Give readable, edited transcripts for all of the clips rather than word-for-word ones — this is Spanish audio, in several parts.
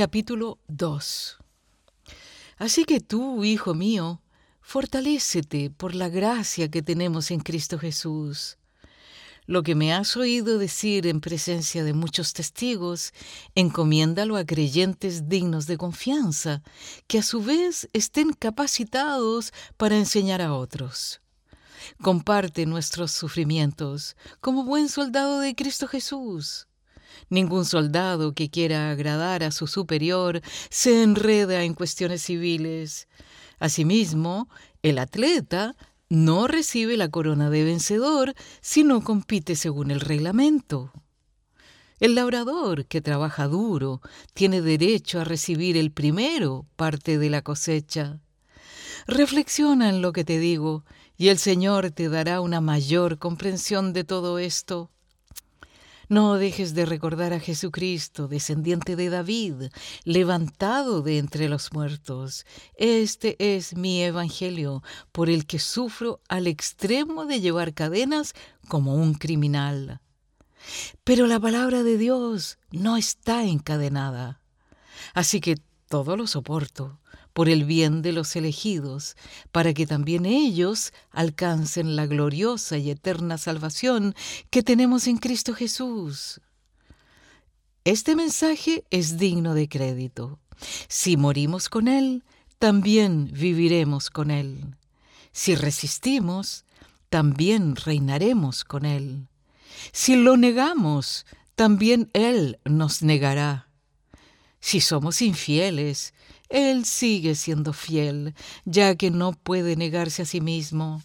Capítulo 2. Así que tú, hijo mío, fortalécete por la gracia que tenemos en Cristo Jesús. Lo que me has oído decir en presencia de muchos testigos, encomiéndalo a creyentes dignos de confianza, que a su vez estén capacitados para enseñar a otros. Comparte nuestros sufrimientos como buen soldado de Cristo Jesús. Ningún soldado que quiera agradar a su superior se enreda en cuestiones civiles. Asimismo, el atleta no recibe la corona de vencedor si no compite según el reglamento. El labrador que trabaja duro tiene derecho a recibir el primero parte de la cosecha. Reflexiona en lo que te digo, y el Señor te dará una mayor comprensión de todo esto. No dejes de recordar a Jesucristo, descendiente de David, levantado de entre los muertos. Este es mi evangelio, por el que sufro al extremo de llevar cadenas como un criminal. Pero la palabra de Dios no está encadenada. Así que todo lo soporto por el bien de los elegidos, para que también ellos alcancen la gloriosa y eterna salvación que tenemos en Cristo Jesús. Este mensaje es digno de crédito. Si morimos con Él, también viviremos con Él. Si resistimos, también reinaremos con Él. Si lo negamos, también Él nos negará. Si somos infieles, Él sigue siendo fiel, ya que no puede negarse a sí mismo.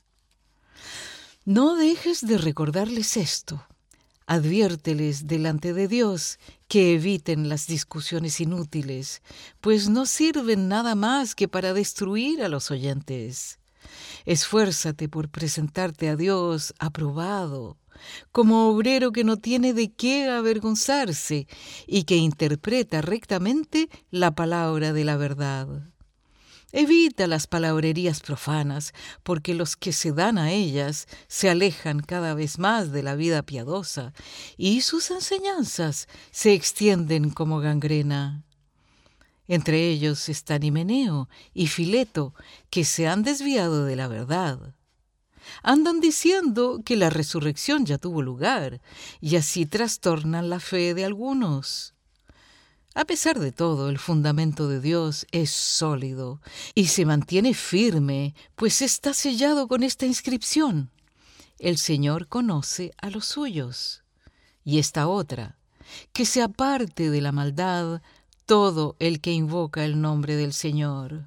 No dejes de recordarles esto. Adviérteles delante de Dios que eviten las discusiones inútiles, pues no sirven nada más que para destruir a los oyentes. Esfuérzate por presentarte a Dios aprobado, como obrero que no tiene de qué avergonzarse y que interpreta rectamente la palabra de la verdad. Evita las palabrerías profanas, porque los que se dan a ellas se alejan cada vez más de la vida piadosa, y sus enseñanzas se extienden como gangrena. Entre ellos están Himeneo y Fileto, que se han desviado de la verdad. Andan diciendo que la resurrección ya tuvo lugar, y así trastornan la fe de algunos. A pesar de todo, el fundamento de Dios es sólido y se mantiene firme, pues está sellado con esta inscripción: el Señor conoce a los suyos. Y esta otra: que se aparte de la maldad todo el que invoca el nombre del Señor.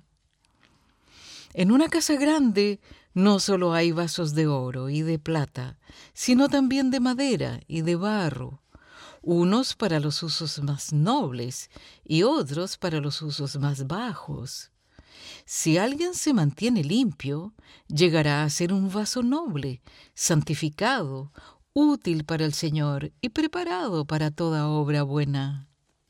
En una casa grande no solo hay vasos de oro y de plata, sino también de madera y de barro, unos para los usos más nobles y otros para los usos más bajos. Si alguien se mantiene limpio, llegará a ser un vaso noble, santificado, útil para el Señor y preparado para toda obra buena.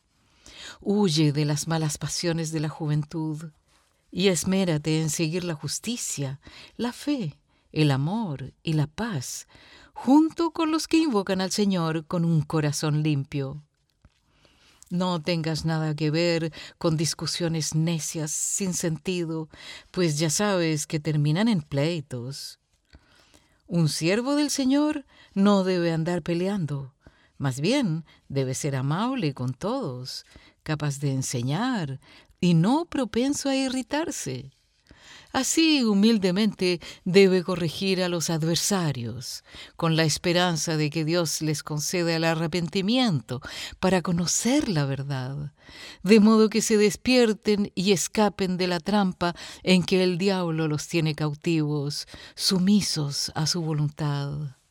Huye de las malas pasiones de la juventud y esmérate en seguir la justicia, la fe, el amor y la paz, junto con los que invocan al Señor con un corazón limpio. No tengas nada que ver con discusiones necias sin sentido, pues ya sabes que terminan en pleitos. Un siervo del Señor no debe andar peleando, más bien debe ser amable con todos, capaz de enseñar y no propenso a irritarse. Así, humildemente, debe corregir a los adversarios, con la esperanza de que Dios les conceda el arrepentimiento para conocer la verdad, de modo que se despierten y escapen de la trampa en que el diablo los tiene cautivos, sumisos a su voluntad.